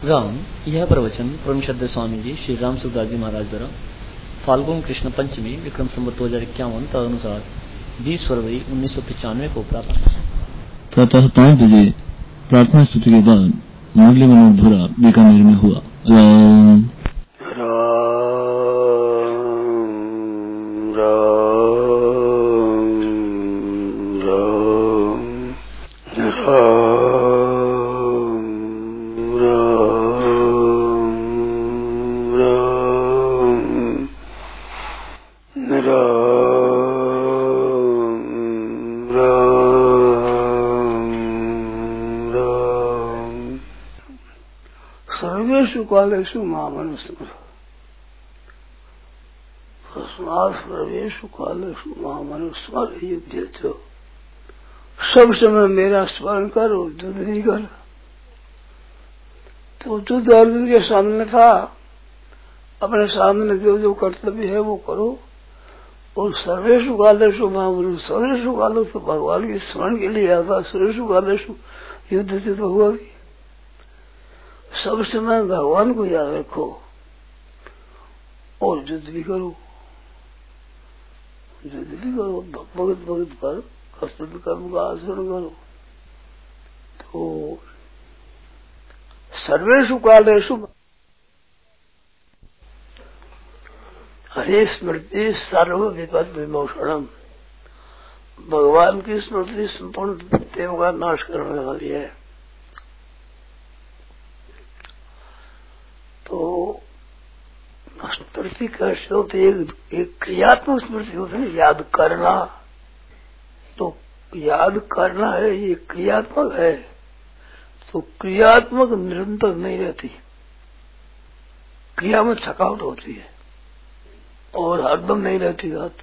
राम यह प्रवचन परम श्रद्धेय स्वामी जी श्री राम सुखदास जी महाराज द्वारा फाल्गुन कृष्ण पंचमी विक्रम संवत 2051 तदनुसार 20 फरवरी 1995 को प्रातः 5 बजे प्रार्थना स्तुति के बाद मुरली मनोधुरा बीकानेर में हुआ। राम सर्वेषु कालेषु महामनुस्मर तस्मात् सर्वेषु कालेषु महामनुस्मर युध्यते। सब समय मेरा स्मरण कर और युद्ध नहीं कर। तो युद्ध अर्जुन के सामने था, अपने सामने जो जो कर्तव्य है वो करो। और सर्वेषु कालेषु महामनुष्य, सर्वेषु कालों तो भगवान के स्मरण के लिए आता, सर्वेषु कालेषु युद्ध से तो हुआ भी। सब समय भगवान को याद रखो और युद्ध भी करो, युद्ध भी करो, भगत भगत पर कर्तव्य कर्म का आचरण करो। तो सर्वेषु कालेषु हरे स्मृति सर्व विपद विमोचनम, भगवान की स्मृति संपूर्ण विपत्तियों का नाश करने वाली है। तो स्मृति कैसे होती है? एक क्रियात्मक स्मृति होती है, याद करना। तो याद करना है, ये क्रियात्मक है। तो क्रियात्मक निरंतर नहीं रहती, क्रिया में थकावट होती है और हरदम नहीं रहती बात।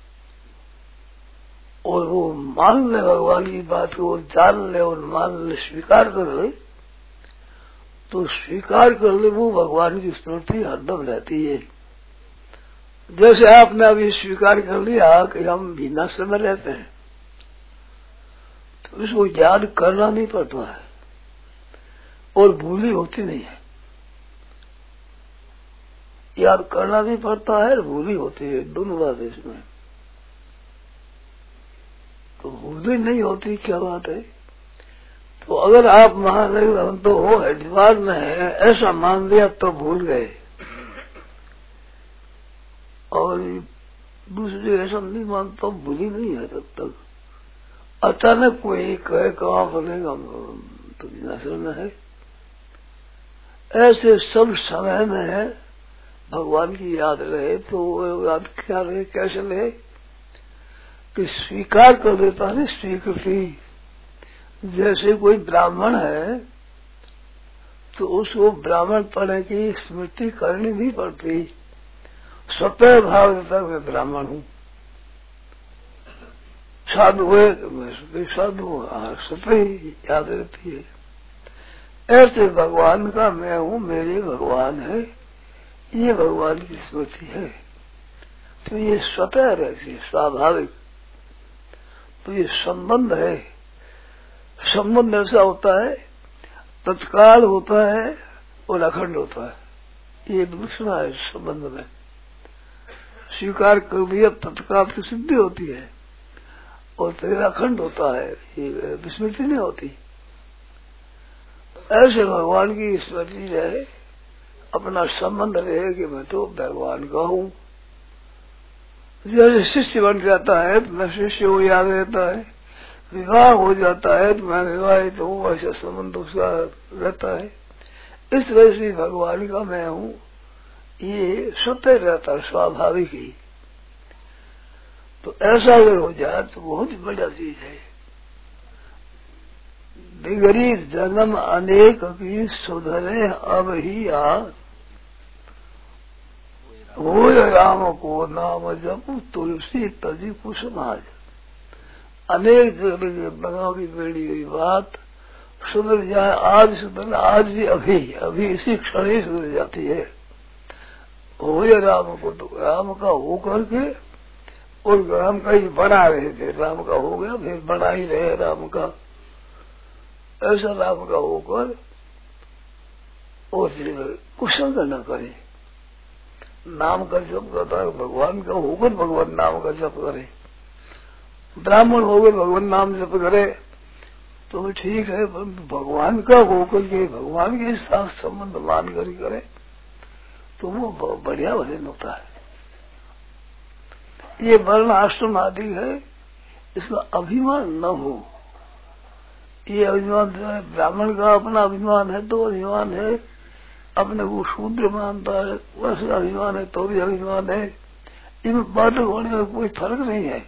और वो मान ले भगवान की बात को, जान ले और मान ले, स्वीकार कर ले, तो स्वीकार कर ले वो भगवान की स्मृति हरदम रहती है। जैसे आपने अभी स्वीकार कर लिया कि हम विनाश्रम में रहते हैं, तो इसको याद करना नहीं पड़ता है और भूली होती नहीं है। याद करना नहीं पड़ता है और भूली होती है, दोनों बात है इसमें। तो भूली नहीं होती क्या बात है? तो अगर आप महानगर तो हो हरिद्वार में है ऐसा मान लिया तो भूल गए, और दूसरे ऐसा नहीं मानता तो भूली नहीं है तब तक। अचानक कोई कहे कहाँ बनेगा तो विनाशरण में है। ऐसे सब समय में है भगवान की याद रहे। तो याद क्या रहे, कैसे रहे? कि स्वीकार कर देता है, स्वीकृति। जैसे कोई ब्राह्मण है तो उसको ब्राह्मण पढ़ने की स्मृति करनी नहीं पड़ती, स्वतः भाव देता मैं ब्राह्मण हूँ। साधु हुए तो मैं साधु हूँ, स्वतः ही याद रहती है। ऐसे भगवान का मैं हूँ, मेरे भगवान है, ये भगवान की स्मृति है। तो ये स्वतः रहती है, स्वाभाविक। तो ये संबंध है। संबंध ऐसा होता है, तत्काल होता है और अखंड होता है। ये दूसरा है संबंध में। स्वीकार कर दिया तत्काल की सिद्धि होती है और फिर अखंड होता है, ये विस्मृति नहीं होती। ऐसे भगवान की स्मृति रहे, अपना संबंध रहे कि मैं तो भगवान का हूँ। जैसे शिष्य बन जाता है तो मैं शिष्य हो याद रहता है, विवाह हो जाता है तो मैं विवाहित हूँ, ऐसा संबंध उसका रहता है। इस वजह से भगवान का मैं हूँ ये स्वतः रहता है, स्वाभाविक ही। तो ऐसा अगर हो जाए तो बहुत बड़ा चीज है। बिगड़ी जन्म अनेक की सुधरे अब ही आ, हो राम को नाम जप तुलसी तजी कुसुमाज। अनेक बंगाओं की बेड़ी हुई बात सुधर जाए, आज सुधर, आज भी अभी इसी क्षण ही सुधर जाती है। हो राम को, तो राम का हो करके और राम का ही बना रहे थे। राम का हो गया फिर बना ही रहे राम का। ऐसा राम का होकर और कुशल न करे, नाम का जप करता है, भगवान का होकर भगवान नाम का जप करे, ब्राह्मण होकर भगवान नाम जप करे तो ठीक है, पर भगवान का होकर के भगवान के साथ संबंध मान कर करे तो वो बढ़िया भजन होता है। ये वर्ण आश्रम आदि है, इसका अभिमान न हो। ये अभिमान ब्राह्मण का अपना अभिमान है तो अभिमान है, अपने को शूद्र मानता है वैसे अभिमान है तो भी अभिमान है। इनमें बात होने में कोई फर्क नहीं है।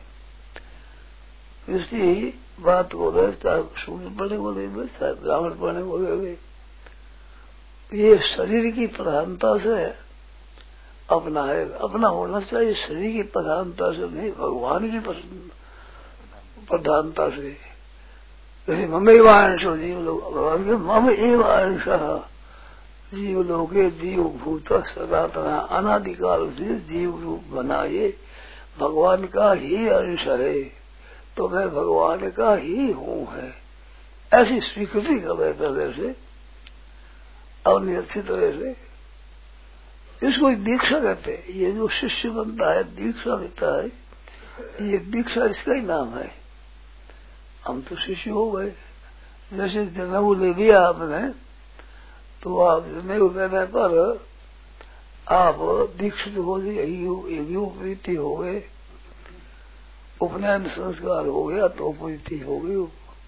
इसी बात को चाहे शूद्र पढ़ने बोले चाहे ब्राह्मण पढ़ने बोले, ये शरीर की प्रधानता से अपना है, अपना होना चाहिए शरीर की प्रधानता से नहीं, भगवान की प्रधानता से। जैसे ममेवांशो जीव लोग, भगवान के मम एवांश जीव लोगे जीव भूत सनातना, अनादिकाल से जीव रूप बना ये भगवान का ही अंश है, तो मैं भगवान का ही हूँ है, ऐसी स्वीकृति कर रहे पहले से अपनी अच्छी तरह से। इसको दीक्षा कहते हैं। ये जो शिष्य बनता है दीक्षा देता है, ये दीक्षा इसका ही नाम है। हम तो शिष्य हो गए, जैसे जनेऊ ले लिया आपने तो आप जनेऊ लेने पर आप दीक्षित हो गए, योगप्रीति हो गए, उपनयन संस्कार हो गया तो उपरीति हो गई।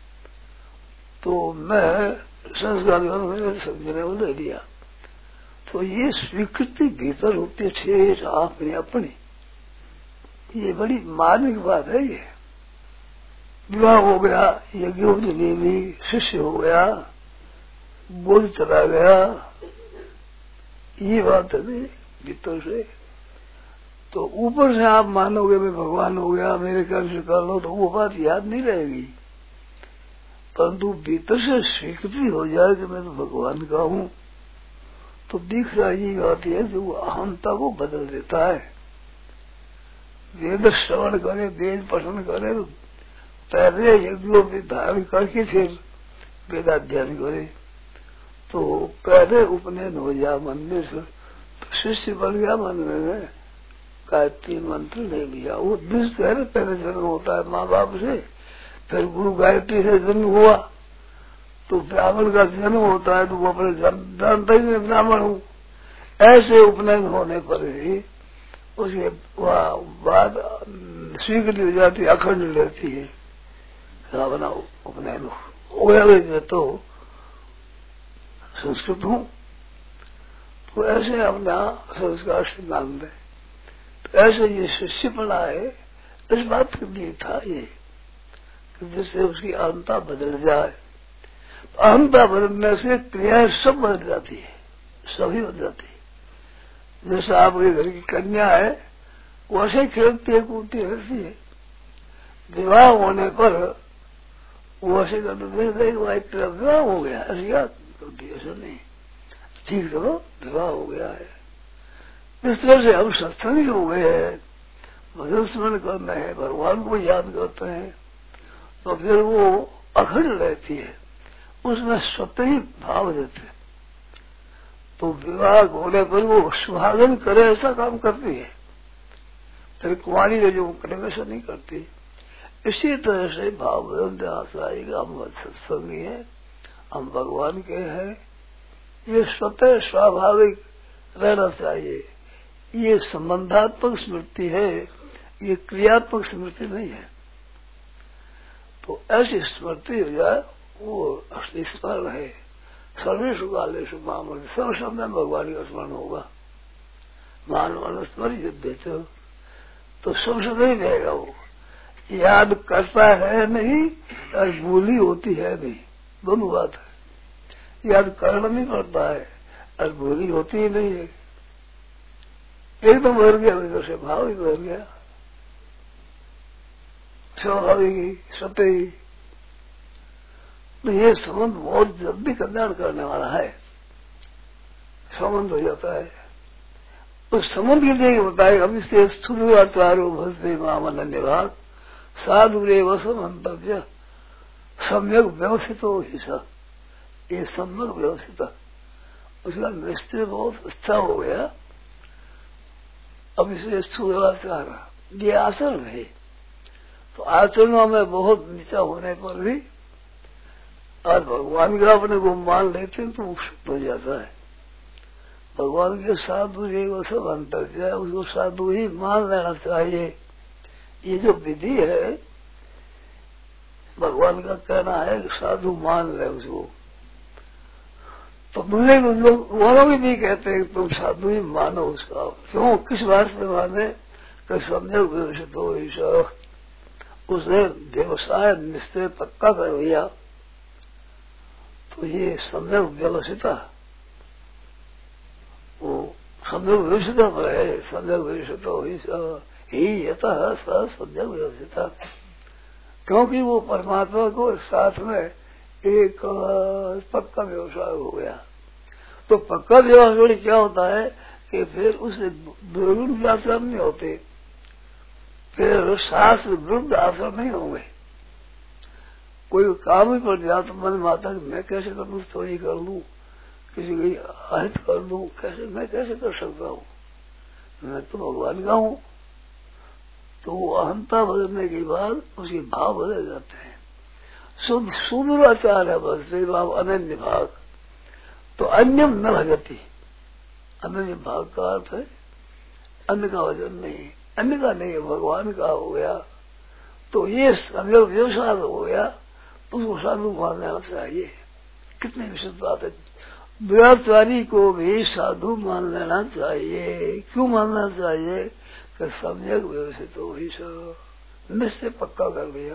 तो मैं संस्कार जनेऊ ले लिया, तो ये स्वीकृति भीतर होती है आपने अपनी। ये बड़ी मार्मिक बात है। ये विवाह हो गया, यज्ञोपवीत ले ली, शिष्य हो गया, बोध चला गया, ये बात है भीतर से। तो ऊपर से आप मानोगे मैं भगवान हो गया, मेरे कर्म से कर लो, तो वो बात याद नहीं रहेगी। परंतु भीतर से स्वीकृति हो जाए कि मैं तो भगवान का हूँ, तो दिख रहा ये बात है जो अहंता को बदल देता है। वेद श्रवण करे, वेद पठन करे, पहले यज्ञों में धारण करके फिर वेदाध्ययन करे, तो पहले उपनयन हो जाए मन में से, तो शिष्य बन गया मन में, गायत्री मंत्र ले लिया। वो बीज है ना, पहले जन्म होता है माँ बाप से, फिर गुरु गायत्री से जन्म हुआ, तो ब्राह्मण का जन्म होता है तो वो अपने जानता ही मैं ब्राह्मण हूँ। ऐसे उपनयन होने पर ही उसके बाद स्वीकृति हो जाती है, अखंड रहती है। अपना उपनयन हो गया तो संस्कृत हूँ, तो ऐसे अपना संस्कार से मान दे। तो ऐसे ये शिष्य पड़ा है, इस बात के लिए था ये, जिससे उसकी अहंता बदल जाए। अहंता बदलने से क्रियाएं सब बदल जाती है, सभी बदल जाती है। जैसे आपके घर की कन्या है, वैसे खेलती है कूदती रहती है। विवाह होने पर वो ऐसे करते विवाह हो गया, ऐसी याद करती है, ऐसा नहीं। ठीक करो, विवाह हो गया है। इस तरह से हम सत्संगी हो गए हैं, भजन स्मरण करना है, भगवान को याद करते हैं, तो फिर वो अखंड रहती है, उसमें स्वतः ही भाव देते। तो विवाह होने पर वो सुहागन करे ऐसा काम करती है, फिर कुंवारी में जो करे वैसा नहीं करती। इसी तरह से भाव बदलते आएगा। हम सत्संगी हैं, हम भगवान के हैं, ये स्वतः स्वाभाविक रहना चाहिए। ये संबंधात्मक स्मृति है, ये क्रियात्मक स्मृति नहीं है। तो ऐसी स्मृति हो जाए वो असली स्मरण है। सर्वेषु कालेषु माम, सर्व समय भगवान का स्मरण होगा। मानव स्मरण तो सब समय रहेगा। वो याद करता है नहीं और भूली होती है नहीं, दोनों बात है। याद करना नहीं पड़ता है और भूली होती ही नहीं है। एकदम भर गया, भीतर से भाव ही भर गया, स्वाभाविक सत्य ही। तो ये संबंध बहुत जल्दी कल्याण करने वाला है। संबंध हो जाता है, उस संबंध के लिए बताएगा। अभी से स्थूलाचारो भजते मामन अन्यभाग साधुरेव समंतव्य सम्यक व्यवस्थित हो हिस्सा। ये सम्यक व्यवस्थित उसका निश्चय बहुत अच्छा हो गया। अब इसे स्थूलाचार ये आचरण है, तो आचरणों में बहुत नीचा होने पर भी आज भगवान का अपने को मान लेते हैं तो वो शुद्ध हो जाता है। भगवान के साधु जी वो सब अंतर जाए, उसको साधु ही मान लेना चाहिए। ये जो विधि है भगवान का कहना है कि साधु मान ले उसको, तो मुझे लोग वालों भी नहीं कहते कि तुम साधु ही मानो उसका। क्यों, किस बात से माने कि सम्यक व्यवस्थित हो ईश्वर, उसने व्यवसाय निश्चय पक्का कर दिया, तो ये सम्यक व्यवस्थिता वो सम्यक व्यवस्थिता पर है। सम्यक व्यवस्थित हो ही यतः स सम्यक व्यवस्थिता, क्योंकि वो परमात्मा को साथ में एक पक्का व्यवसाय हो गया। तो पक्का व्यवसाय क्या होता है कि फिर उसे विरुद्ध आश्रम नहीं होते, फिर शास्त्र विरुद्ध आश्रम नहीं होंगे। कोई काम ही पड़ जाए तो मन माता मैं कैसे कर लूँ, तो ही कर लूँ, किसी की अहित कर लूँ, कैसे मैं कैसे कर सकता हूँ, मैं तो भगवान का हूँ। तो वो अहंता बदलने के बाद उसके भाव बदल जाते हैं। शुद्ध सुदूराचार है बस भाव अनन्य भाग, तो अन्यम न भगति। अनन्य भाग का अर्थ है अन्य का वजन नहीं, अन्य का नहीं, भगवान का हो गया। तो ये सम्यक व्यवसाय हो गया, उसको साधु मान लेना चाहिए। कितनी विशुद्ध बात है। दुराचारी को भी साधु मान लेना चाहिए। क्यों मानना चाहिए कि सम्यक व्यवस्थित हो ही निश्चय पक्का कर दिया,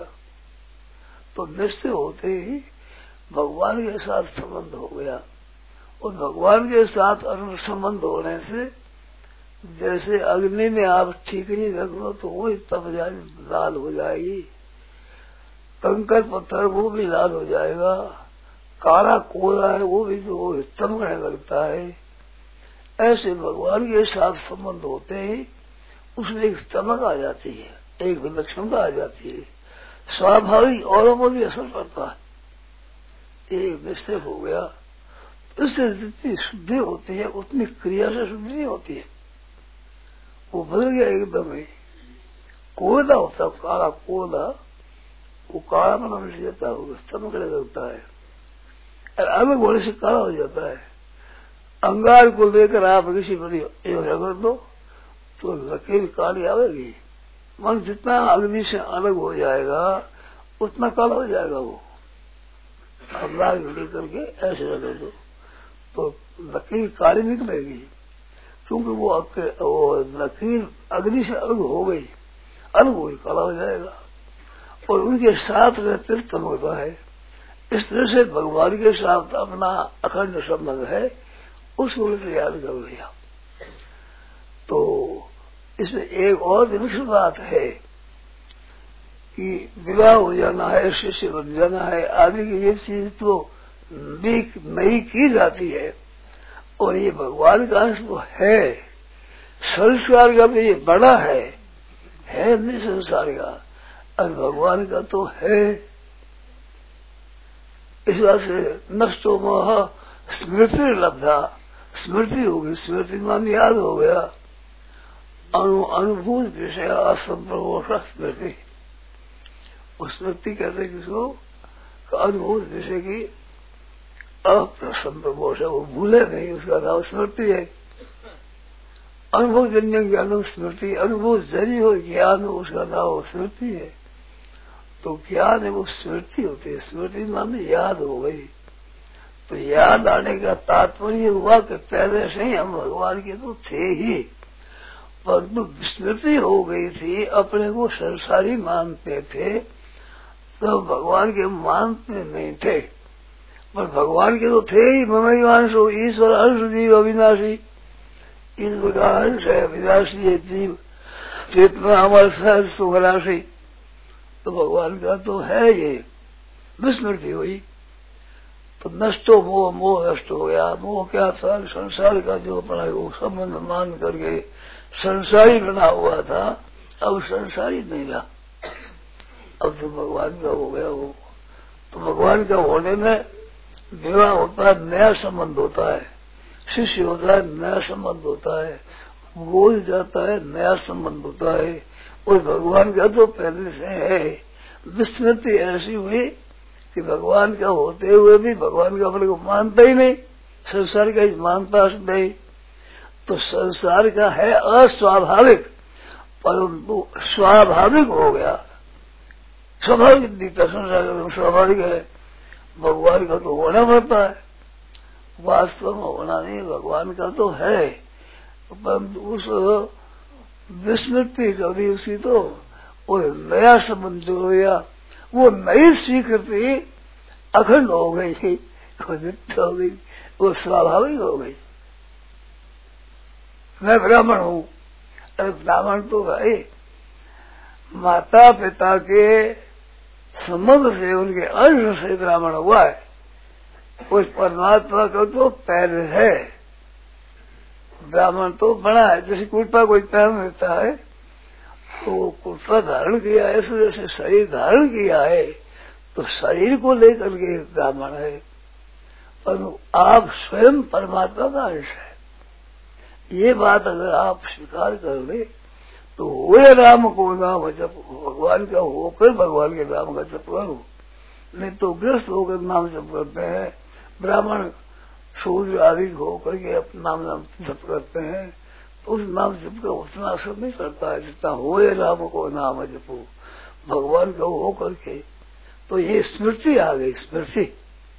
तो निश्चय होते ही भगवान के साथ संबंध हो गया। और भगवान के साथ अनंत संबंध होने से जैसे अग्नि में आप ठीकरी रख लो तो वो तप जाए, लाल हो जाएगी। कंकर पत्थर वो भी लाल हो जाएगा, काला कोयला है वो भी तो चमकने लगता है। ऐसे भगवान के साथ संबंध होते ही उसमें एक चमक आ जाती है, एक विलक्षणता आ जाती है, स्वाभाविक औरों को भी असर पड़ता है। एक निश्चय हो गया, इससे जितनी शुद्धि होती है उतनी क्रिया से शुद्धि नहीं होती है। वो बदल गया एकदम ही। कोयला होता है, काला कोयला, वो काला बना मिट जाता है, चमकने लगता है, और अलग होने से काला हो जाता है। अंगार को लेकर आप किसी पर रगड़ दो तो लकीर काली आवेगी, मन जितना अग्नि से अलग हो जाएगा उतना काला हो जाएगा। वो अंगार को लेकर के ऐसे रगड़ दो तो लकीर काली निकलेगी, क्योंकि वो लकीर अग्नि से अलग हो गई, काला हो जाएगा। और उनके साथ रहते चमकता है। इस तरह से भगवान के साथ अपना अखंड संबंध है, उसको याद कर लिया। तो इसमें एक और विलक्षण बात है कि विवाह हो जाना है, शिष्य बन जाना है आदि की ये चीज तो नहीं की जाती है। और ये भगवान का अंश तो है, संस्कार का तो ये बड़ा है नहीं संसार का, और भगवान का तो है। इस बात से नष्टो मोह स्मृति लब्धा, स्मृति हो गई, स्मृति मान याद हो गया। अनुभूत विषय असंप्रमोष स्मृति, उस स्मृति कहते किसको, अनुभूत विषय की असंप्रमोष, वो भूले नहीं, उसका नाम स्मृति है। अनुभव जन्य ज्ञान स्मृति, अनुभव जन्य हो ज्ञान हो उसका नाम स्मृति है। तो ज्ञान है वो स्मृति होती है, स्मृति माने याद हो गई। तो याद आने का तात्पर्य हुआ कि पहले से ही हम भगवान के तो थे ही, परंतु स्मृति हो गई थी, अपने को संसारी मानते थे, तो भगवान के मानते नहीं थे। पर भगवान के तो थे ही, ममई अंशो ईश्वर अंश जीव अविनाशी, ईश्वर का अंश है, अविनाशी है जीव, चेतना हमारे सहज सुखराशि, तो भगवान का तो है ये। विस्मृति हुई तो नष्टो मोह, मोह नष्ट हो गया। मोह क्या था, संसार का जो अपना वो संबंध मान करके संसारी बना हुआ था, अब संसारी नहीं रहा, अब तो भगवान का हो गया वो। तो भगवान का होने में विवाह होता है, नया संबंध होता है, शिष्य होता है नया संबंध होता है, बोल जाता है नया संबंध होता है। और भगवान का तो पहले से है। विस्मृति ऐसी हुई कि भगवान का होते हुए भी भगवान का अपने को मानता ही नहीं, संसार का ही मानता नहीं। तो संसार का है अस्वाभाविक, परंतु स्वाभाविक हो गया। स्वाभाविक दिखता संसार का स्वाभाविक है, भगवान का तो होना पड़ता है। वास्तव में होना नहीं, भगवान का तो है, परंतु उस विस्मृति कभी उसकी तो वो नया संबंध जो हो गया, वो नई स्वीकृति अखंड हो गई, नित्य हो गई, वो स्वाभाविक हो गई। मैं ब्राह्मण हूँ, अरे ब्राह्मण तो भाई माता पिता के संबंध से, उनके अंश से ब्राह्मण हुआ है। उस परमात्मा का तो पहले है, ब्राह्मण तो बना है। जैसे कुर्ता कोई पहन लेता है तो कुर्ता धारण किया है, जैसे शरीर धारण किया है तो शरीर को लेकर के ब्राह्मण है, पर आप स्वयं परमात्मा का अंश है। ये बात अगर आप स्वीकार कर ले तो हुए राम को नाम जप, भगवान का होकर भगवान के नाम का जप करो। नहीं तो ग्रस्त होकर नाम जप करते हैं, ब्राह्मण शूद्र आदि होकर के अपना नाम जप करते हैं, तो उस नाम जप का उतना असर नहीं करता है जितना हुए राम को नाम जपो, भगवान का हो करके। तो ये स्मृति आ गई, स्मृति।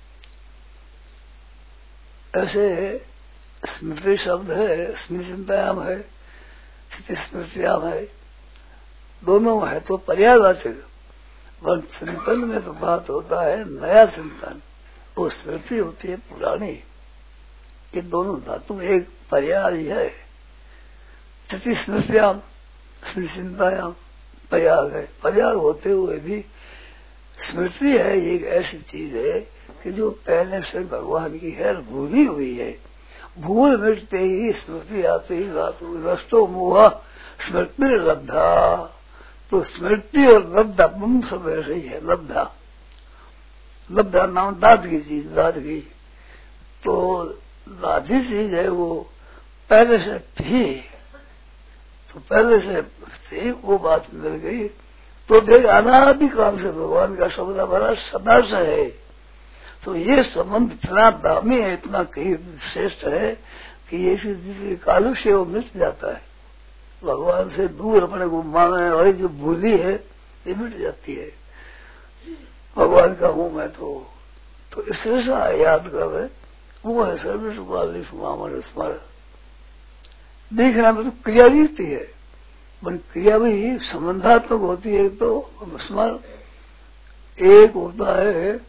ऐसे स्मृति शब्द है, स्मृति चिंतायाम है, स्मृतियाम है, दोनों है तो पर्यायवाचक। पर चिंतन में तो बात होता है नया चिंतन, वो स्मृति होती है पुरानी। ये दोनों धातु एक पर्याय है। स्थिति स्मृतियाम, स्मृति चिंतायाम पर्याय है। पर्याय होते हुए भी स्मृति है, एक ऐसी चीज है कि जो पहले से भगवान की है, भूली हुई है। भूल मिटते ही स्मृति आते ही धातु रस्तो मोह स्मृति लब्धा। तो स्मृति और लब्धा सब ऐसे ही है। लब्धा, लब्धा नाम दाद की चीज, दाद की तो दादी चीज है, वो पहले से थी, तो पहले से थी, वो बात मिल गई। तो देख अनादि काल से भगवान का शब्द हमारा सदा से है। तो ये संबंध इतना दामी है, इतना कहीं श्रेष्ठ है कि ये कालू से वो मिट जाता है। भगवान से दूर अपने को मांगने वाली जो भूली है ये मिट जाती है। भगवान का हूँ मैं तो इससे याद कर रहे, वो है सर्विस मामल स्मरण। देखना में तो क्रिया भी होती है, पर क्रिया भी संबंधात्मक होती है। तो स्मरण एक होता है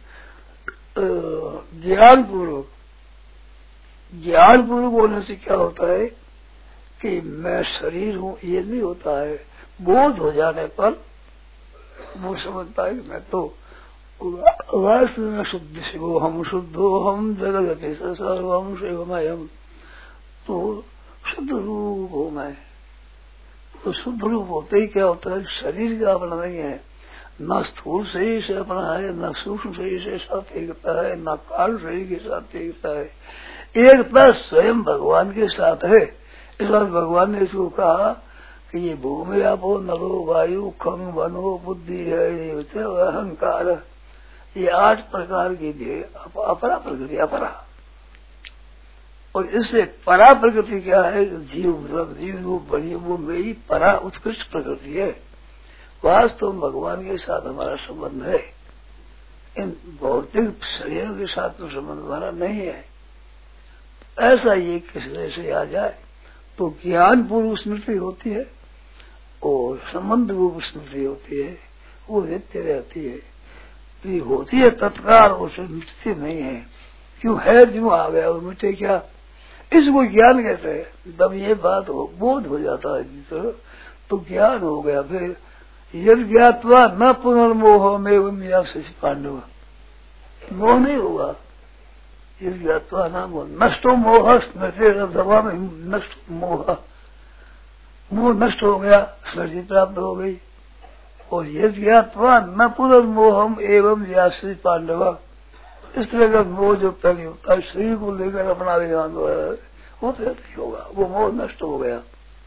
ज्ञानपूर्वक। ज्ञानपूर्वक बोलने से क्या होता है कि मैं शरीर हूँ, ये नहीं होता है। बोध हो जाने पर वो समझता है कि मैं तो वास्तव में शुद्ध शिवो हम, शुद्धो हम, जगत सर्वम शिवमयम। तो शुद्ध रूप हो मैं। तो शुद्ध रूप होते ही क्या होता है, शरीर का अपना नहीं है, न स्थूल शरीर से अपना है, न सूक्ष्म शरीर से साथ एकता है, न काल शरीर के साथ एकता है। एकता स्वयं भगवान के साथ है। इस बात भगवान ने इसको कहा कि ये भूमि आपो नरो वायु खम वनो बुद्धि है अहंकार, ये 8 प्रकार की भी अपरा प्रकृति, अपरा। और इससे परा प्रकृति क्या है, जीव रूप बनी वो मेरी परा उत्कृष्ट प्रकृति है। वास्तव में भगवान के साथ हमारा संबंध है, इन भौतिक शरीरों के साथ तो संबंध हमारा नहीं है। ऐसा ये किसी से आ जाए तो ज्ञान पूर्व स्मृति होती है और संबंध रूप स्मृति होती है, वो नित्य रहती है। तो ये होती है तत्काल, उसे मिटती नहीं है। क्यों है, जो आ गया और मिटे क्या, इसको ज्ञान कहते हैं। जब ये बात हो, बोध हो जाता है तो ज्ञान हो गया। फिर यद ज्ञातवा न पुनर्मोह में पांडव, मोह नहीं होगा। यद ज्ञातवा न मोह, नष्टो मोह स्मृति दबा में नष्ट मोह, मोह नष्ट हो गया, स्मृति प्राप्त हो गई। और यद ज्ञातवा न पुनर्मोहम एवं व्यासी पांडव, इस तरह का मोह जो पहले होता है शरीर को लेकर अपना विधान हो रहा है, वो तो नहीं होगा, वो मोह नष्ट हो गया।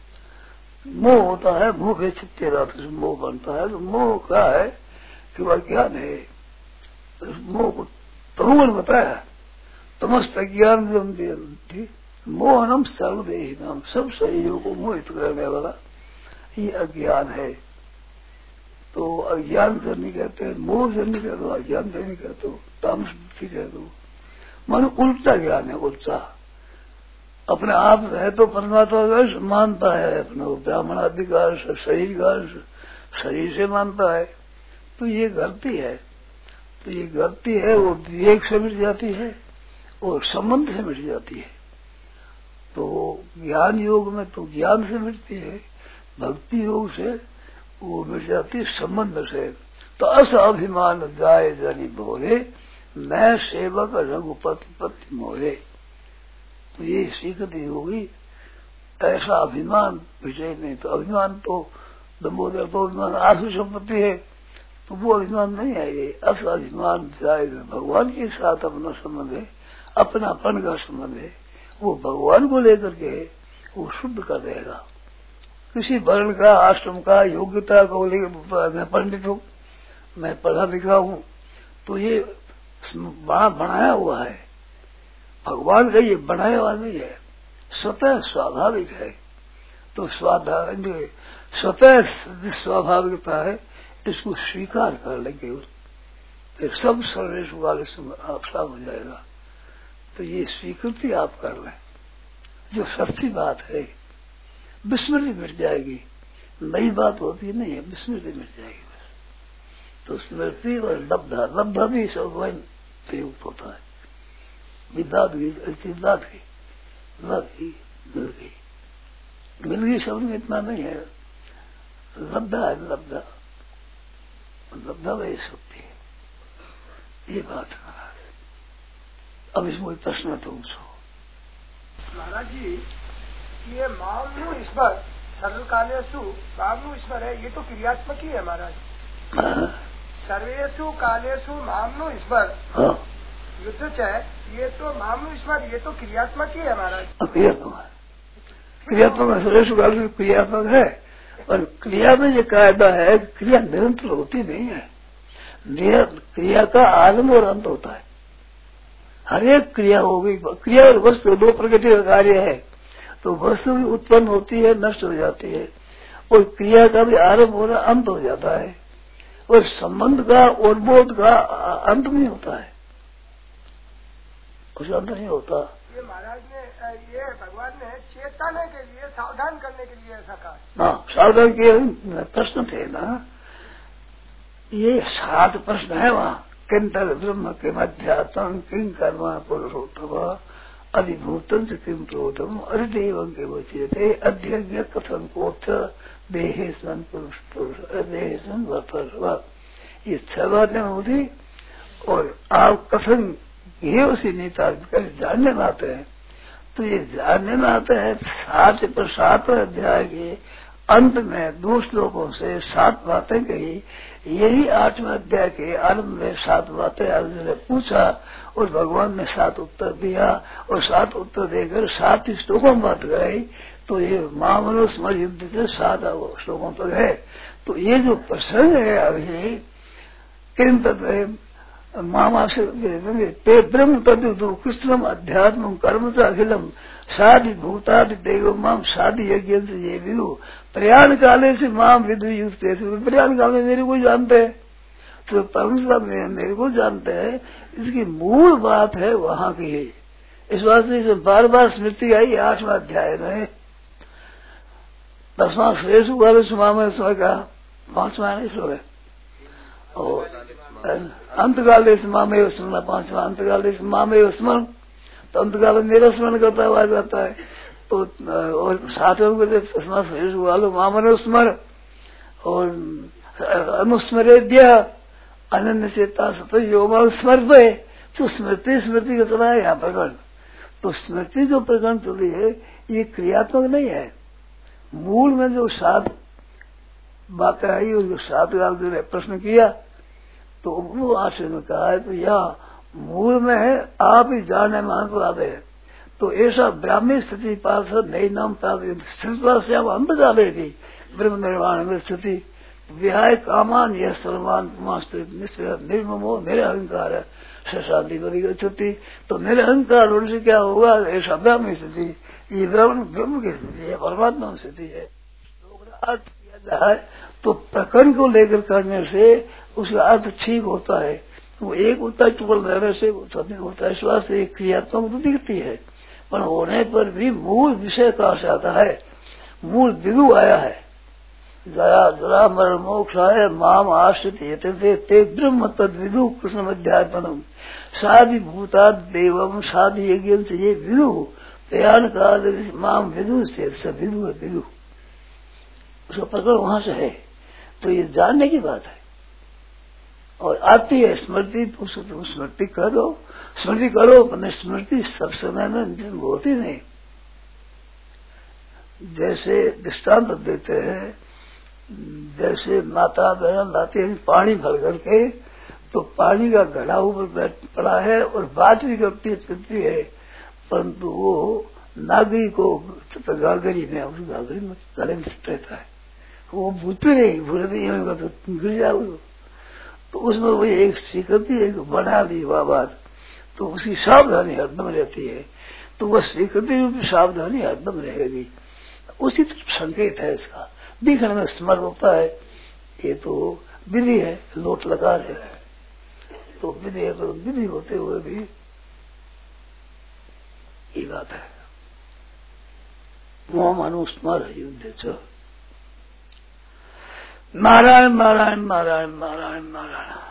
मोह होता है, मोह के चित्ते रात मोह बनता है। तो मोह क्या है कि वह ज्ञान है, मोह को तरुण बताया, तमस्त ज्ञान मोहनम सर्वदेही नाम, सब शरीरों को मोहित करने वाला ये अज्ञान है। तो अज्ञान करनी कहते हैं, मोह से नहीं कहते, अज्ञान से नहीं कहते, तामस बुद्धि कह दो, मन उल्टा ज्ञान है, उल्टा। अपने आप है तो परमात्मा का मानता है, अपना ब्राह्मण अधिकार शरीर का शरीर से मानता है, तो ये गलती है। तो ये गलती है, वो विवेक से मिट जाती है और संबंध से मिट जाती है। तो ज्ञान योग में तो ज्ञान से मिटती है, भक्ति योग से वो मिट जाती है संबंध से। तो अस अभिमान जाए जनी बोले, नए सेवक रघुपति पति मोरे। तो ये स्वीकृति होगी, ऐसा अभिमान विजय नहीं। तो अभिमान तो दम्भोदर तो अभिमान आसु संपत्ति है, तो वो अभिमान नहीं आएगी। अस अभिमान जाए, भगवान के साथ अपना संबंध है, अपनापन का संबंध है, वो भगवान को लेकर के वो शुद्ध कर देगा। किसी वर्ण का, आश्रम का, योग्यता को लेकर मैं पंडित हूँ, मैं पढ़ा लिखा हूँ, तो ये बनाया हुआ है। भगवान का ये बनाया हुआ नहीं है, स्वतः स्वाभाविक है। तो स्वतः स्वाभाविकता है, इसको स्वीकार कर लेंगे, फिर सब सर्वेश वाले साफ हो जाएगा। तो ये स्वीकृति आप कर लें, जो सच्ची बात है। विस्मृति मिट जाएगी, नई बात होती नहीं है, विस्मृति मिट जाएगी बस। तो स्मृति और लब्धा, लब्धा भी सब प्रयुक्त होता है। विदात गई, चिदात गई, लग गई, मिल गई शब्द में इतना नहीं है, लब्धा है, लब्धा लब्धा वही शक्ति है। ये बात है महाराज। अब इसमें प्रश्न तो पूछो महाराज जी। ये मामनु ईश्वर सर्वकालेषु मामनु ईश्वर है, ये तो क्रियात्मक ही है महाराज। सर्वेषु कालेषु मामनु ईश्वर युद्ध है, ये तो मामनु ईश्वर, ये तो क्रियात्मक ही है महाराज। क्रियात्मक सर्वेषु काल में क्रियात्मक है, और क्रिया में ये कायदा है, क्रिया निरंतर होती नहीं है। क्रिया का आरंभ और अंत होता है। हर एक क्रिया होगी, क्रिया और वस्तु दो प्रकृति का कार्य है। तो वस्तु भी उत्पन्न होती है, नष्ट हो जाती है, और क्रिया का भी आरंभ हो रहा, अंत हो जाता है। और संबंध का और बोध का अंत नहीं होता है, उसका अंत नहीं होता। ये महाराज ने, ये भगवान ने चेतने के लिए, सावधान करने के लिए ऐसा कहा। हाँ, सावधान के प्रश्न थे ना, ये 7 प्रश्न है वहाँ। किंतल ब्रह्म के मध्यात्म किं कर्म पुरुषोत्तम अधिभूतम से किम प्रोतम अरिदेव के वचेते अध्यज्ञ कथन कोथ देहेस्मन पुरुष पुरुष देहेस्मन वर्त। ये 6 बातें होती, और आप कथन ये उसी नीता कर जानने में आते हैं। तो ये जानने में आते हैं 7 अध्याय के अंत में 2 श्लोकों से 7 बातें कही। यही 8वें अध्याय के आरंभ में 7 बातें अर्जुन ने पूछा, और भगवान ने 7 उत्तर दिया, और 7 उत्तर देकर 7 श्लोकों में बात कराई। तो ये महामनो स्मर युद्ध के 7 श्लोकों तक है। तो ये जो प्रसंग है अभी किन मामा से ब्रह्म तदु कृष्णम अध्यात्म कर्म से अखिलम साधि भूतादि देव माम साधि यज्ञ ये विदु प्रयाण काले से माम विदु युक्त। प्रयाण काल में मेरे को जानते हैं, तो परमसा मेरे को जानते हैं। इसकी मूल बात है वहां की है। इस वास्ते से बार बार स्मृति आई 8वां अध्याय में। 10वां श्रेष्ठ वाले सुमाम का 5वां नहीं सो है, और अंतकाल मामे स्मरण 5वां अंतकाल मामे स्मरण। तो अंतकाल में मेरा स्मरण करता हुआ जाता है। तो और 7वें वालों मामन स्मरण और अनुस्मरेद्य अनन्य चेता सत योग स्मृत। तो स्मृति का चला है यहाँ प्रकरण। तो स्मृति जो प्रकरण चली है ये क्रियात्मक नहीं है। मूल में जो 7 बातें आई और जो 7 काल जो प्रश्न किया, तो वो आश्रय में कहा है। तो यह मूल में है, आप ही जाने मान को आते हैं। तो ऐसा ब्राह्मी स्थिति पास नई नाम प्राप्त स्थिति से अब अंत काले भी ब्रह्म निर्वाण में स्थिति विहाय कामान यह सर्वान निर्ममो मेरे अहंकार है शादी बड़ी स्थिति। तो मेरे अहंकार उनसे क्या होगा, ऐसा ब्राह्मी स्थिति, ये ब्रह्म की स्थिति है, परमात्मा की स्थिति है। अर्थ किया जाए तो प्रकरण को लेकर करने से उसका अर्थ ठीक होता है। वो एक होता है टुकड़ रहने से नहीं होता है, इस वास्ते एक क्रियात्मक तो दिखती है, पर होने पर भी मूल विषय कहाँ से आता है, मूल विदु आया है। जरा जरा मर मोक्षाय माम आश्रित ते ब्रह्म तद विदु कृष्ण मध्यात्मनम साधि भूताद देवम साधि यज्ञ से ये विदु प्रयाण काल माम विदु से सब विदु है, विदु उसका प्रकरण वहां से है। तो ये जानने की बात है और आती है स्मृति, तो स्मृति करो, स्मृति करो, पर स्मृति सब समय में होती नहीं। जैसे दृष्टांत देते हैं, जैसे माता बहन लाती है पानी भर करके, तो पानी का घड़ा ऊपर पड़ा है और बाटली कपटी चलती है, परंतु वो नागरी को गागरी में, उस गागरी में गले में रहता है, वो भूलते नहीं, भूल नहीं होगा तो गिर जाओगे। तो उसमें वो एक स्वीकृति एक बना ली बात, तो उसकी सावधानी हरदम रहती है। तो वह स्वीकृति रूपी सावधानी हरदम रहेगी। उसी संकेत है इसका, दिखने में स्मरण होता है, ये तो विधि है, लोट लगा है, तो विधि है, तो विधि होते हुए भी ये बात है। मोह अनुस्मर युद्ध नारायण नारायण नारायण नारायण नारायण।